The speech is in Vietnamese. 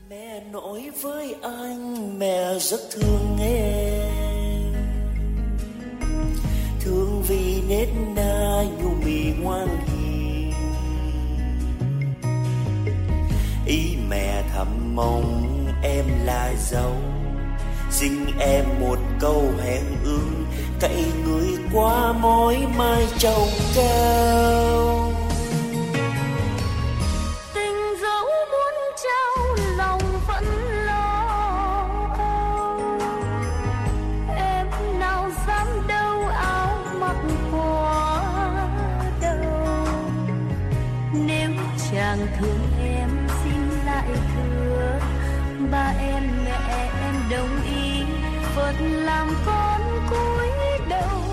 Mẹ nói với anh mẹ rất thương em, thương vì nết na nhu mì ngoan hiền. Ý mẹ thầm mong em là dâu, xin em một câu hẹn ước, cậy người qua mối mai trầu cao. Chàng thương em xin lại thưa, ba em mẹ em đồng ý phật làm con cúi đầu.